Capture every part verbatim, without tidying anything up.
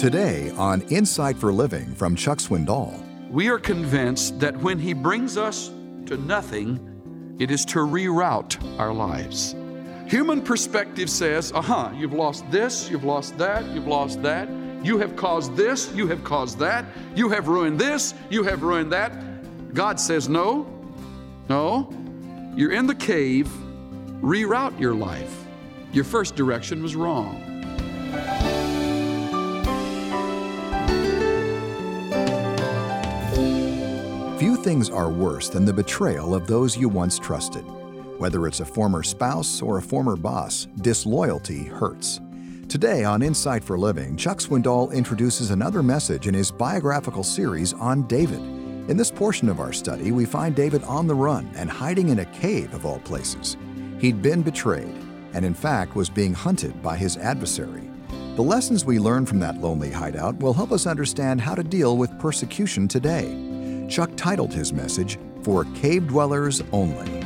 Today on Insight for Living from Chuck Swindoll. We are convinced that when He brings us to nothing, it is to reroute our lives. Human perspective says, aha, you've lost this, you've lost that, you've lost that. You have caused this, you have caused that. You have ruined this, you have ruined that. God says, no, no. You're in the cave, reroute your life. Your first direction was wrong. Few things are worse than the betrayal of those you once trusted. Whether it's a former spouse or a former boss, disloyalty hurts. Today on Insight for Living, Chuck Swindoll introduces another message in his biographical series on David. In this portion of our study, we find David on the run and hiding in a cave of all places. He'd been betrayed and in fact was being hunted by his adversary. The lessons we learn from that lonely hideout will help us understand how to deal with persecution today. Chuck titled his message, For Cave Dwellers Only.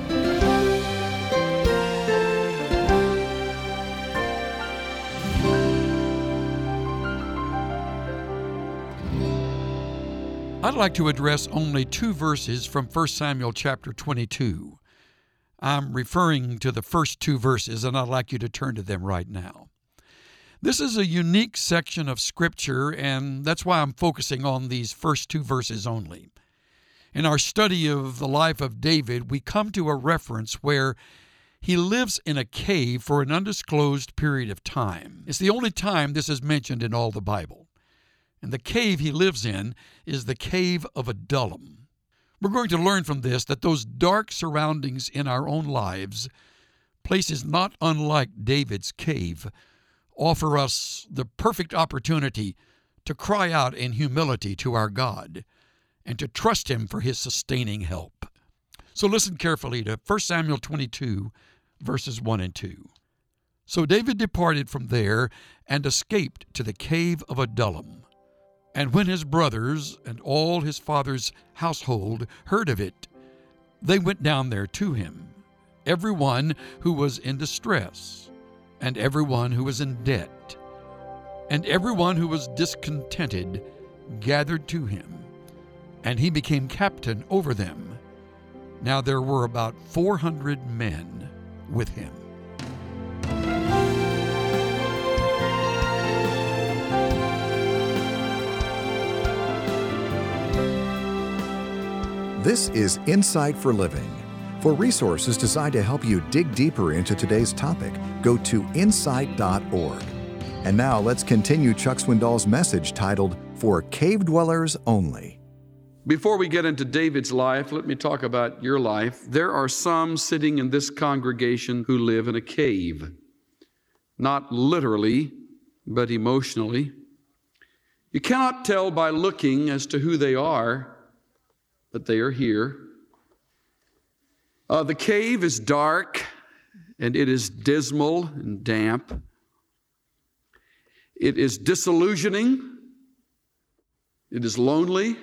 I'd like to address only two verses from First Samuel chapter twenty-two. I'm referring to the first two verses, and I'd like you to turn to them right now. This is a unique section of Scripture, and that's why I'm focusing on these first two verses only. In our study of the life of David, we come to a reference where he lives in a cave for an undisclosed period of time. It's the only time this is mentioned in all the Bible. And the cave he lives in is the cave of Adullam. We're going to learn from this that those dark surroundings in our own lives, places not unlike David's cave, offer us the perfect opportunity to cry out in humility to our God and to trust Him for His sustaining help. So listen carefully to First Samuel twenty-two, verses one and two. So David departed from there and escaped to the cave of Adullam. And when his brothers and all his father's household heard of it, they went down there to him, every one who was in distress, and every one who was in debt, and every one who was discontented gathered to him, and he became captain over them. Now there were about four hundred men with him. This is Insight for Living. For resources designed to help you dig deeper into today's topic, go to insight dot org. And now let's continue Chuck Swindoll's message titled, For Cave Dwellers Only. Before we get into David's life, let me talk about your life. There are some sitting in this congregation who live in a cave. Not literally, but emotionally. You cannot tell by looking as to who they are, but they are here. Uh, the cave is dark, and it is dismal and damp. It is disillusioning. It is lonely.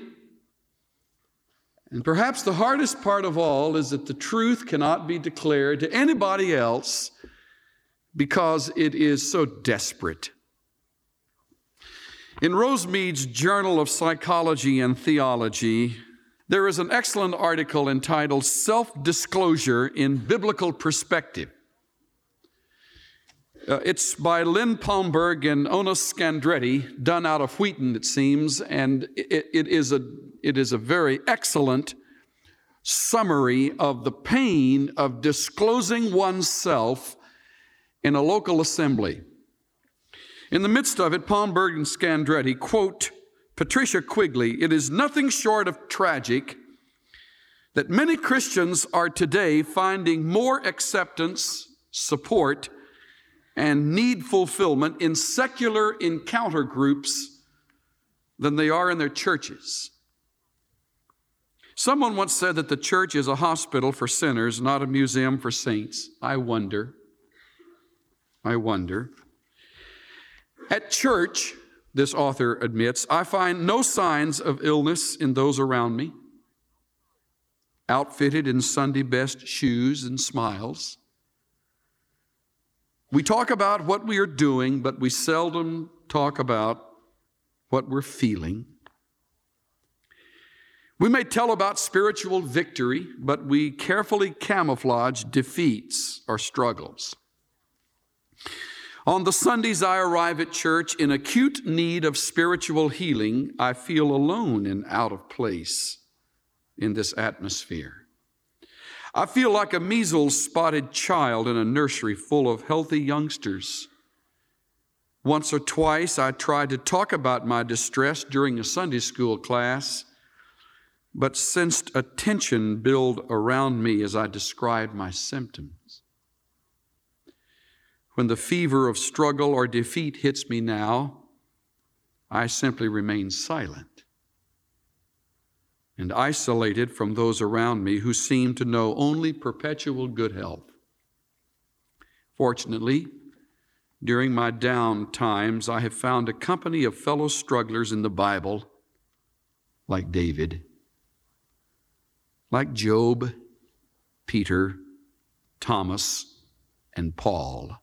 And perhaps the hardest part of all is that the truth cannot be declared to anybody else because it is so desperate. In Rose Mead's Journal of Psychology and Theology, there is an excellent article entitled Self-Disclosure in Biblical Perspective. Uh, it's by Lynn Palmberg and Onos Scandretti, done out of Wheaton, it seems, and it, it, is a, it is a very excellent summary of the pain of disclosing oneself in a local assembly. In the midst of it, Palmberg and Scandretti quote Patricia Quigley, "It is nothing short of tragic that many Christians are today finding more acceptance, support, and need fulfillment in secular encounter groups than they are in their churches." Someone once said that the church is a hospital for sinners, not a museum for saints. I wonder. I wonder. At church, this author admits, I find no signs of illness in those around me, outfitted in Sunday best shoes and smiles. We talk about what we are doing, but we seldom talk about what we're feeling. We may tell about spiritual victory, but we carefully camouflage defeats or struggles. On the Sundays I arrive at church in acute need of spiritual healing, I feel alone and out of place in this atmosphere. I feel like a measles-spotted child in a nursery full of healthy youngsters. Once or twice I tried to talk about my distress during a Sunday school class, but sensed a tension build around me as I described my symptoms. When the fever of struggle or defeat hits me now, I simply remain silent and isolated from those around me who seem to know only perpetual good health. Fortunately, during my down times, I have found a company of fellow strugglers in the Bible, like David, like Job, Peter, Thomas, and Paul.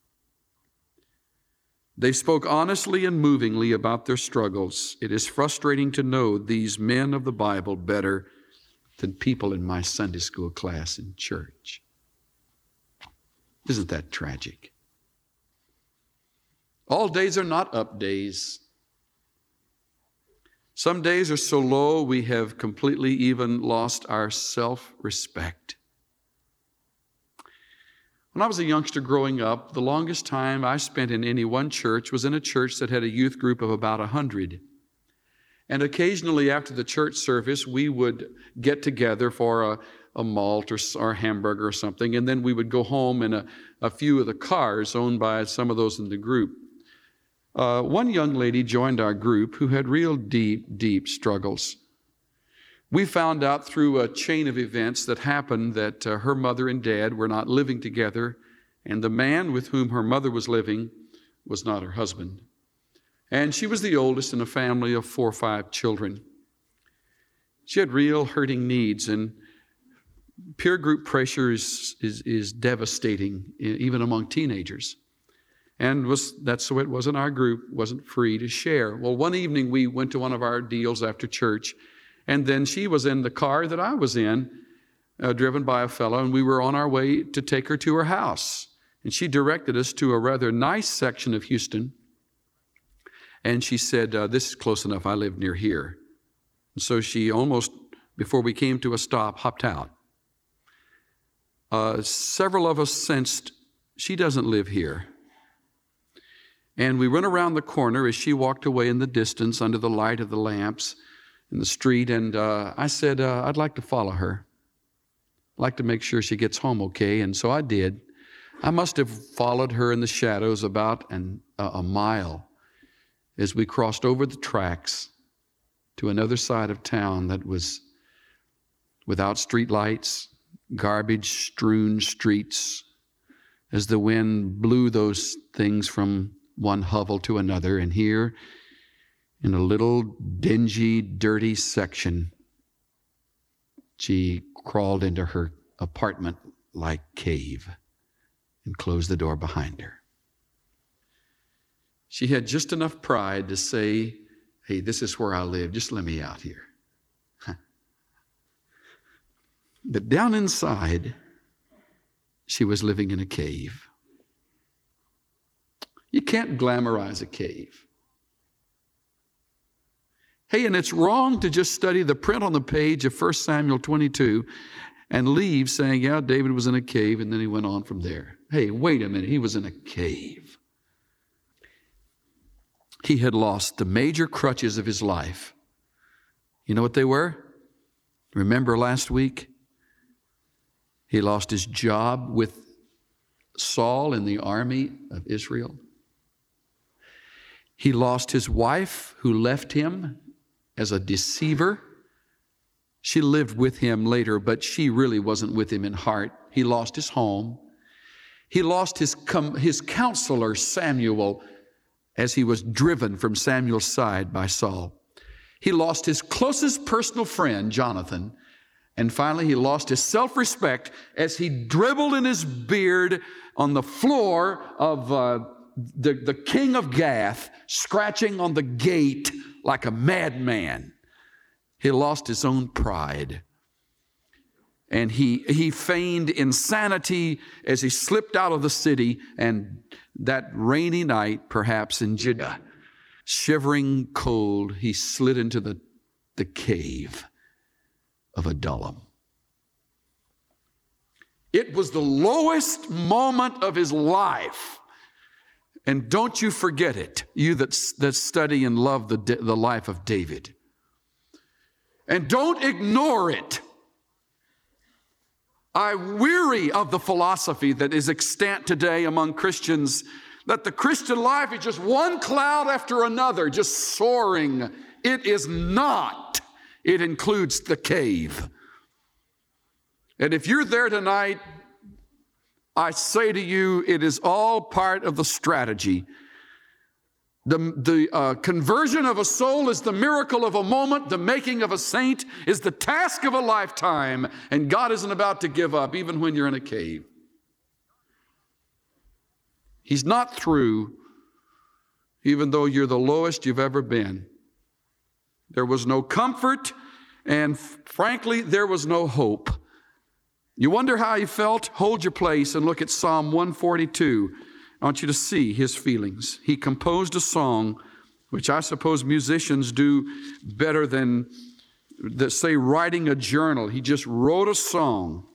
They spoke honestly and movingly about their struggles. It is frustrating to know these men of the Bible better than people in my Sunday school class in church. Isn't that tragic? All days are not up days. Some days are so low we have completely even lost our self-respect. When I was a youngster growing up, the longest time I spent in any one church was in a church that had a youth group of about a hundred. And occasionally after the church service, we would get together for a, a malt or, or a hamburger or something, and then we would go home in a, a few of the cars owned by some of those in the group. Uh, one young lady joined our group who had real deep, deep struggles. We found out through a chain of events that happened that uh, her mother and dad were not living together, and the man with whom her mother was living was not her husband. And she was the oldest in a family of four or five children. She had real hurting needs, and peer group pressure is, is, is devastating, even among teenagers. And was that's the way it was in our group, wasn't free to share. Well, one evening we went to one of our deals after church, and then she was in the car that I was in, uh, driven by a fellow, and we were on our way to take her to her house. And she directed us to a rather nice section of Houston, and she said, uh, this is close enough, I live near here. And so she almost, before we came to a stop, hopped out. Uh, several of us sensed she doesn't live here. And we went around the corner as she walked away in the distance under the light of the lamps in the street, and uh, I said, uh, I'd like to follow her. I'd like to make sure she gets home okay, and so I did. I must have followed her in the shadows about an, uh, a mile as we crossed over the tracks to another side of town that was without street lights, garbage-strewn streets, as the wind blew those things from one hovel to another, and here, in a little dingy, dirty section, she crawled into her apartment-like cave and closed the door behind her. She had just enough pride to say, hey, this is where I live, just let me out here. But down inside, she was living in a cave. You can't glamorize a cave. Hey, and it's wrong to just study the print on the page of First Samuel twenty-two and leave saying, yeah, David was in a cave, and then he went on from there. Hey, wait a minute, he was in a cave. He had lost the major crutches of his life. You know what they were? Remember last week? He lost his job with Saul in the army of Israel. He lost his wife, who left him as a deceiver. She lived with him later, but she really wasn't with him in heart. He lost his home. He lost his, com- his counselor, Samuel, as he was driven from Samuel's side by Saul. He lost his closest personal friend, Jonathan. And finally, he lost his self-respect as he dribbled in his beard on the floor of uh, the, the king of Gath scratching on the gate like a madman. He lost his own pride. And he, he feigned insanity as he slipped out of the city, and that rainy night, perhaps in Judah, shivering cold, he slid into the, the cave of Adullam. It was the lowest moment of his life. And don't you forget it, you that, that study and love the, the life of David. And don't ignore it. I weary of the philosophy that is extant today among Christians, that the Christian life is just one cloud after another, just soaring. It is not. It includes the cave. And if you're there tonight, I say to you, it is all part of the strategy. The, the uh, conversion of a soul is the miracle of a moment. The making of a saint is the task of a lifetime. And God isn't about to give up, even when you're in a cave. He's not through, even though you're the lowest you've ever been. There was no comfort, and frankly, there was no hope. You wonder how he felt? Hold your place and look at Psalm one forty-two. I want you to see his feelings. He composed a song, which I suppose musicians do better than, say, writing a journal. He just wrote a song.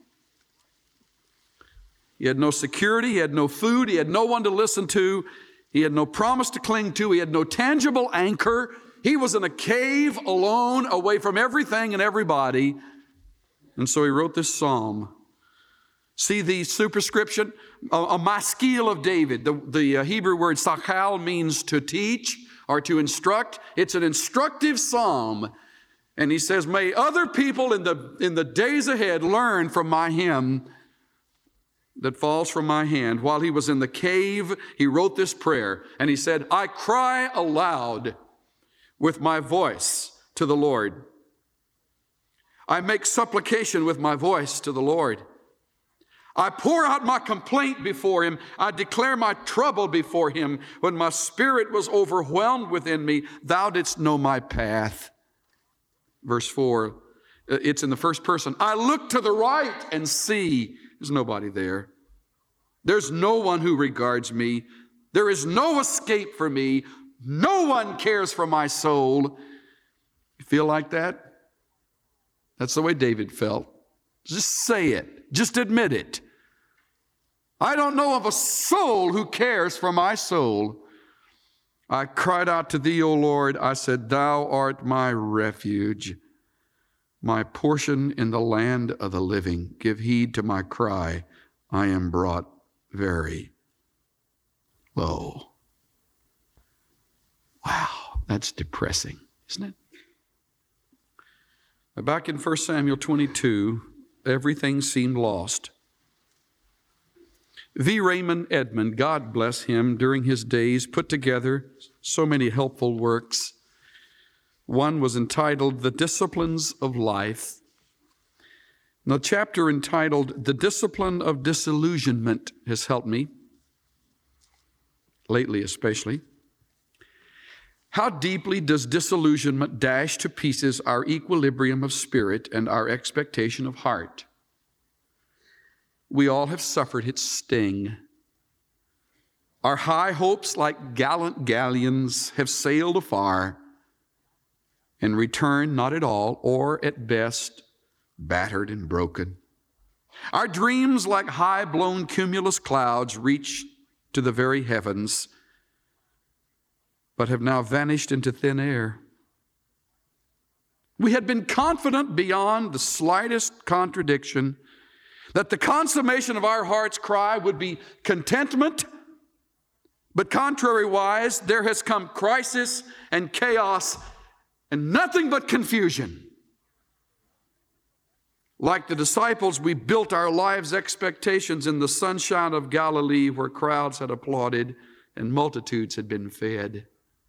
He had no security. He had no food. He had no one to listen to. He had no promise to cling to. He had no tangible anchor. He was in a cave alone, away from everything and everybody. And so he wrote this psalm. See the superscription? A, a maskil of David. The, the uh, Hebrew word sachal means to teach or to instruct. It's an instructive psalm. And he says, may other people in the, in the days ahead learn from my hymn that falls from my hand. While he was in the cave, he wrote this prayer. And he said, I cry aloud with my voice to the Lord. I make supplication with my voice to the Lord. I pour out my complaint before him. I declare my trouble before him. When my spirit was overwhelmed within me, thou didst know my path. Verse four, it's in the first person. I look to the right and see. There's nobody there. There's no one who regards me. There is no escape for me. No one cares for my soul. You feel like that? That's the way David felt. Just say it. Just admit it. I don't know of a soul who cares for my soul. I cried out to thee, O Lord. I said, thou art my refuge, my portion in the land of the living. Give heed to my cry. I am brought very low. Wow, that's depressing, isn't it? Back in First Samuel twenty-two, everything seemed lost. V. Raymond Edmond, God bless him, during his days put together so many helpful works. One was entitled The Disciplines of Life. And the chapter entitled The Discipline of Disillusionment has helped me, lately especially. How deeply does disillusionment dash to pieces our equilibrium of spirit and our expectation of heart? We all have suffered its sting. Our high hopes, like gallant galleons, have sailed afar and returned not at all, or at best, battered and broken. Our dreams, like high-blown cumulus clouds, reach to the very heavens, but have now vanished into thin air. We had been confident beyond the slightest contradiction that the consummation of our heart's cry would be contentment, but contrariwise, there has come crisis and chaos and nothing but confusion. Like the disciples, we built our lives' expectations in the sunshine of Galilee, where crowds had applauded and multitudes had been fed.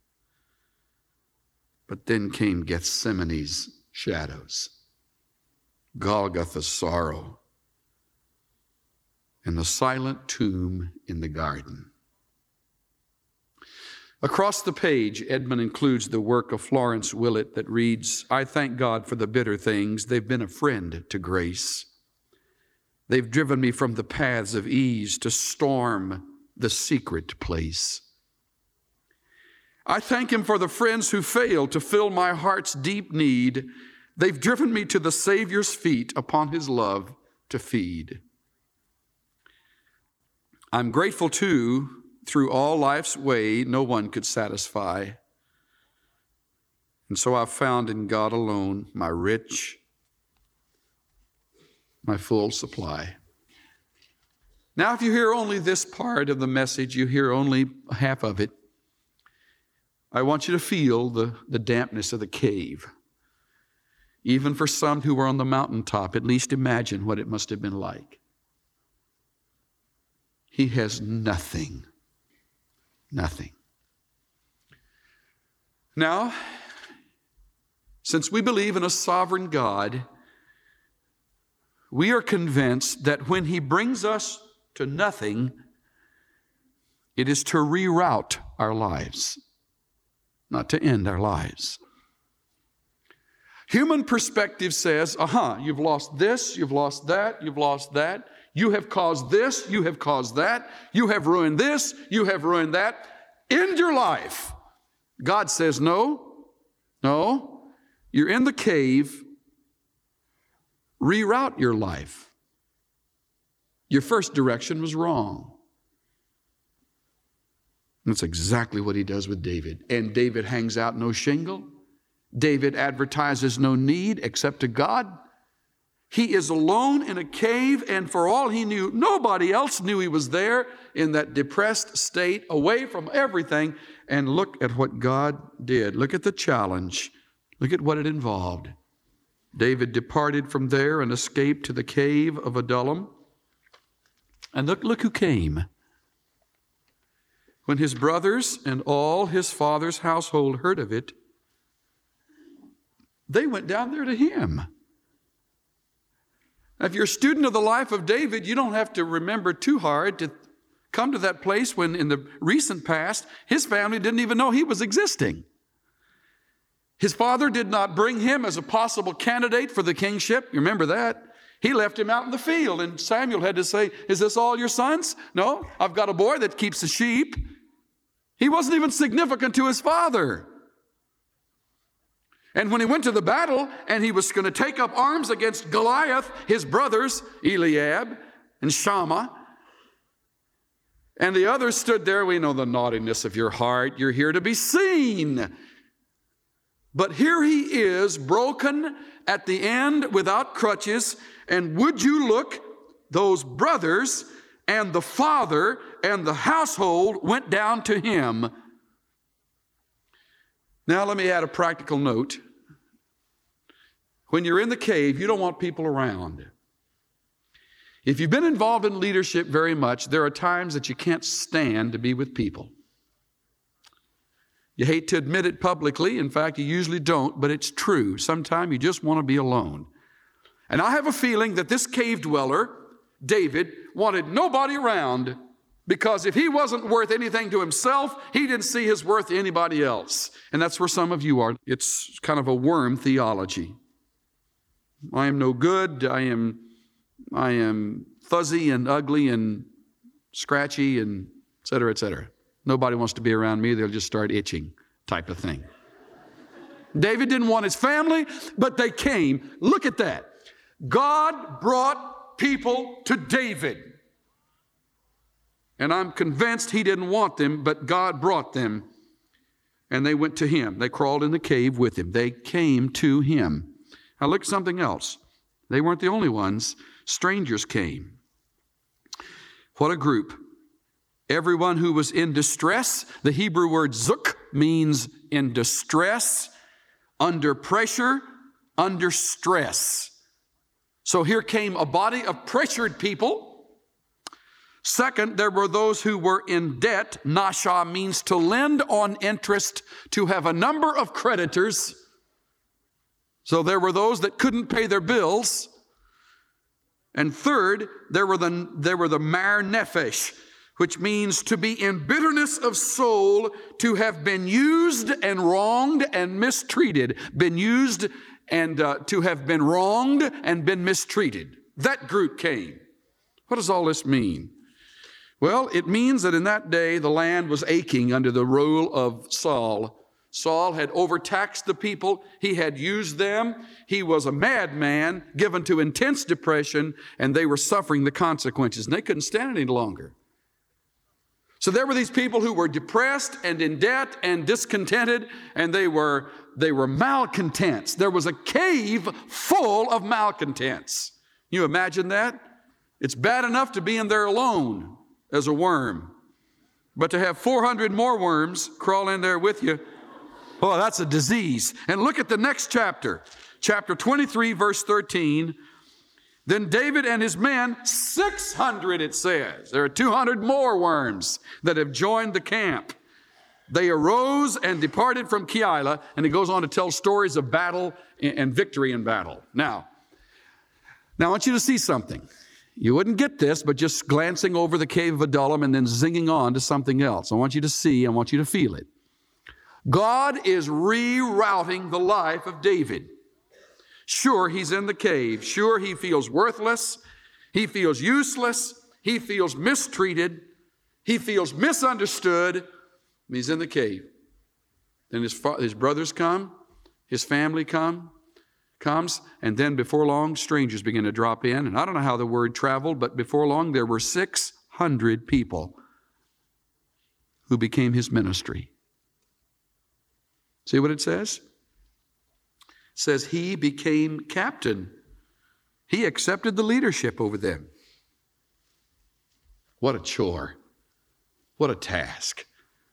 But then came Gethsemane's shadows, Golgotha's sorrow, and the silent tomb in the garden. Across the page, Edmund includes the work of Florence Willett that reads, I thank God for the bitter things. They've been a friend to grace. They've driven me from the paths of ease to storm the secret place. I thank Him for the friends who failed to fill my heart's deep need. They've driven me to the Savior's feet upon His love to feed. I'm grateful too, through all life's way, no one could satisfy. And so I've found in God alone my rich, my full supply. Now, if you hear only this part of the message, you hear only half of it, I want you to feel the, the dampness of the cave. Even for some who were on the mountaintop, at least imagine what it must have been like. He has nothing. Nothing. Now, since we believe in a sovereign God, we are convinced that when He brings us to nothing, it is to reroute our lives, not to end our lives. Human perspective says, aha, you've lost this, you've lost that, you've lost that. You have caused this, you have caused that, you have ruined this, you have ruined that. End your life. God says, no, no, you're in the cave. Reroute your life. Your first direction was wrong. That's exactly what He does with David. And David hangs out no shingle. David advertises no need except to God. He is alone in a cave, and for all he knew, nobody else knew he was there in that depressed state, away from everything. And look at what God did. Look at the challenge. Look at what it involved. David departed from there and escaped to the cave of Adullam. And look, look who came. When his brothers and all his father's household heard of it, they went down there to him. If you're a student of the life of David, you don't have to remember too hard to come to that place when in the recent past, his family didn't even know he was existing. His father did not bring him as a possible candidate for the kingship. You remember that? He left him out in the field, and Samuel had to say, is this all your sons? No, I've got a boy that keeps the sheep. He wasn't even significant to his father. And when he went to the battle and he was going to take up arms against Goliath, his brothers, Eliab and Shammah, and the others stood there. We know the naughtiness of your heart. You're here to be seen. But here he is, broken at the end without crutches. And would you look, those brothers and the father and the household went down to him. Now let me add a practical note. When you're in the cave, you don't want people around. If you've been involved in leadership very much, there are times that you can't stand to be with people. You hate to admit it publicly. In fact, you usually don't, but it's true. Sometimes you just want to be alone. And I have a feeling that this cave dweller, David, wanted nobody around, because if he wasn't worth anything to himself, he didn't see his worth to anybody else. And that's where some of you are. It's kind of a worm theology. I am no good. I am, I am fuzzy and ugly and scratchy and et cetera, et cetera. Nobody wants to be around me. They'll just start itching type of thing. David didn't want his family, but they came. Look at that. God brought people to David. And I'm convinced he didn't want them, but God brought them. And they went to him. They crawled in the cave with him. They came to him. Now look at something else. They weren't the only ones. Strangers came. What a group. Everyone who was in distress. The Hebrew word zuk means in distress, under pressure, under stress. So here came a body of pressured people. Second, there were those who were in debt. Nasha means to lend on interest, to have a number of creditors. So there were those that couldn't pay their bills. And third, there were the, there were the mar nefesh, which means to be in bitterness of soul, to have been used and wronged and mistreated, been used and uh, to have been wronged and been mistreated. That group came. What does all this mean? Well, it means that in that day the land was aching under the rule of Saul. Saul had overtaxed the people. He had used them. He was a madman given to intense depression, and they were suffering the consequences, and they couldn't stand it any longer. So there were these people who were depressed and in debt and discontented, and they were, they were malcontents. There was a cave full of malcontents. You imagine that? It's bad enough to be in there alone as a worm, but to have four hundred more worms crawl in there with you, oh, that's a disease. And look at the next chapter, chapter twenty-three, verse thirteen. Then David and his men, six hundred it says. There are two hundred more worms that have joined the camp. They arose and departed from Keilah, and it goes on to tell stories of battle and victory in battle. Now, now I want you to see something. You wouldn't get this, but just glancing over the cave of Adullam and then zinging on to something else. I want you to see, I want you to feel it. God is rerouting the life of David. Sure, he's in the cave. Sure, he feels worthless. He feels useless. He feels mistreated. He feels misunderstood. He's in the cave. Then his, fa- his brothers come. His family come, comes. And then before long, strangers begin to drop in. And I don't know how the word traveled, but before long, there were six hundred people who became his ministry. See what it says? It says he became captain. He accepted the leadership over them. What a chore. What a task.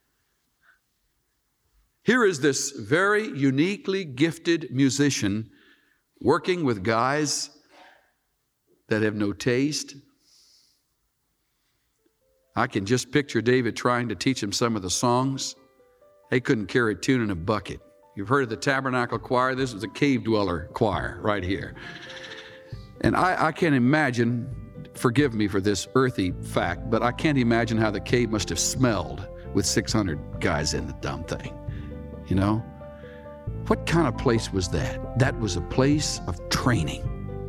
Here is this very uniquely gifted musician working with guys that have no taste. I can just picture David trying to teach him some of the songs. They couldn't carry a tune in a bucket. You've heard of the Tabernacle Choir. This was a cave dweller choir right here. And I, I can't imagine, forgive me for this earthy fact, but I can't imagine how the cave must have smelled with six hundred guys in the dumb thing. You know? What kind of place was that? That was a place of training.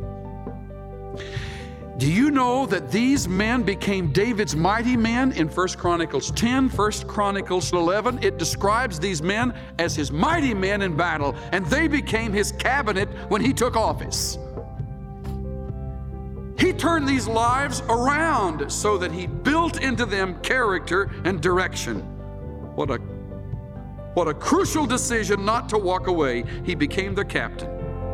Do you know that these men became David's mighty men in First Chronicles ten, First Chronicles eleven? It describes these men as his mighty men in battle, and they became his cabinet when he took office. He turned these lives around so that he built into them character and direction. What a, what a crucial decision not to walk away. He became their captain.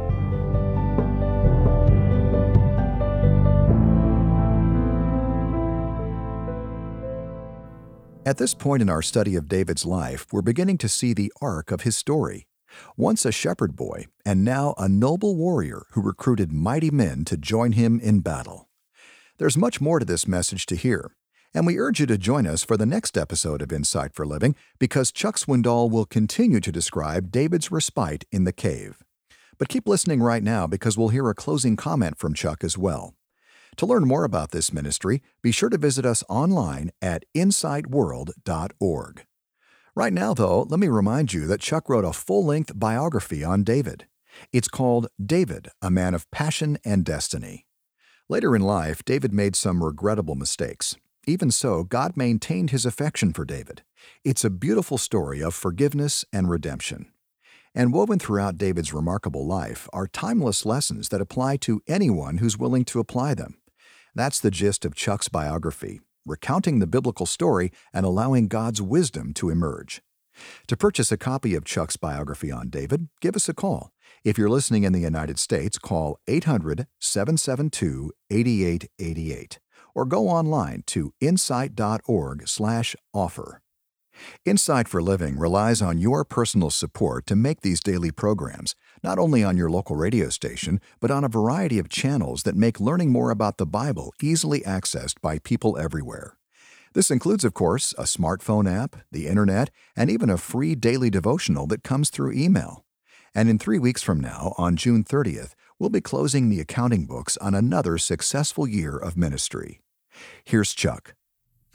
At this point in our study of David's life, we're beginning to see the arc of his story. Once a shepherd boy, and now a noble warrior who recruited mighty men to join him in battle. There's much more to this message to hear, and we urge you to join us for the next episode of Insight for Living, because Chuck Swindoll will continue to describe David's respite in the cave. But keep listening right now, because we'll hear a closing comment from Chuck as well. To learn more about this ministry, be sure to visit us online at insight world dot org. Right now, though, let me remind you that Chuck wrote a full-length biography on David. It's called David, a Man of Passion and Destiny. Later in life, David made some regrettable mistakes. Even so, God maintained his affection for David. It's a beautiful story of forgiveness and redemption. And woven throughout David's remarkable life are timeless lessons that apply to anyone who's willing to apply them. That's the gist of Chuck's biography, recounting the biblical story and allowing God's wisdom to emerge. To purchase a copy of Chuck's biography on David, give us a call. If you're listening in the United States, call eight hundred, seven seven two, eight eight eight eight or go online to insight dot org slash offer. Insight for Living relies on your personal support to make these daily programs, not only on your local radio station, but on a variety of channels that make learning more about the Bible easily accessed by people everywhere. This includes, of course, a smartphone app, the internet, and even a free daily devotional that comes through email. And in three weeks from now, on June thirtieth, we'll be closing the accounting books on another successful year of ministry. Here's Chuck.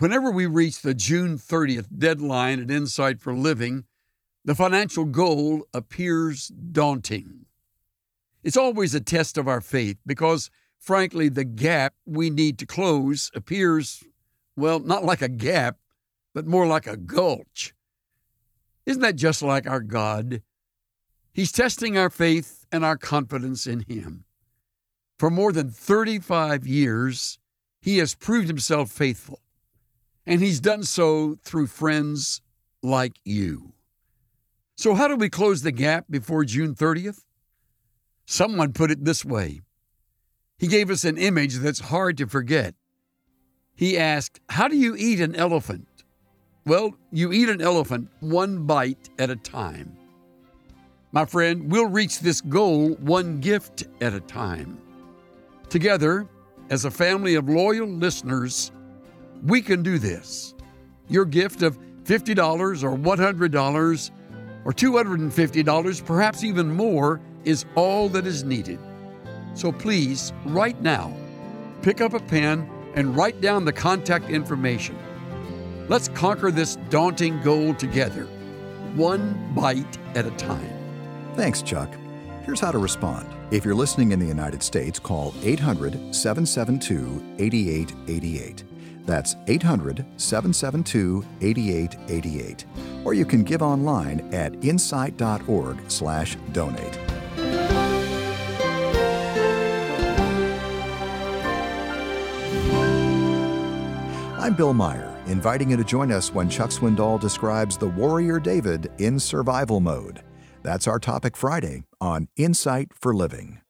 Whenever we reach the June thirtieth deadline at Insight for Living, the financial goal appears daunting. It's always a test of our faith because, frankly, the gap we need to close appears, well, not like a gap, but more like a gulch. Isn't that just like our God? He's testing our faith and our confidence in Him. For more than thirty-five years, He has proved Himself faithful, and He's done so through friends like you. So how do we close the gap before June thirtieth? Someone put it this way. He gave us an image that's hard to forget. He asked, how do you eat an elephant? Well, you eat an elephant one bite at a time. My friend, we'll reach this goal one gift at a time. Together, as a family of loyal listeners, we can do this. Your gift of fifty dollars or one hundred dollars or two hundred fifty dollars, perhaps even more, is all that is needed. So please, right now, pick up a pen and write down the contact information. Let's conquer this daunting goal together, one bite at a time. Thanks, Chuck. Here's how to respond. If you're listening in the United States, call eight hundred, seven seven two, eight eight eight eight. That's eight hundred, seven seven two, eight eight eight eight. Or you can give online at insight.org slash donate. I'm Bill Meyer, inviting you to join us when Chuck Swindoll describes the warrior David in survival mode. That's our topic Friday on Insight for Living.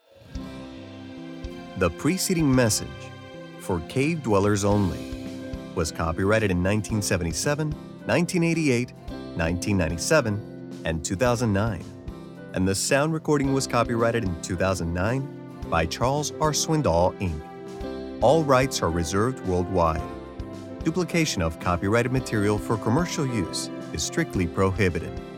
The preceding message, For Cave Dwellers Only, was copyrighted in nineteen seventy-seven, nineteen eighty-eight, nineteen ninety-seven, and two thousand nine, and the sound recording was copyrighted in two thousand nine by Charles R. Swindoll, Incorporated. All rights are reserved worldwide. Duplication of copyrighted material for commercial use is strictly prohibited.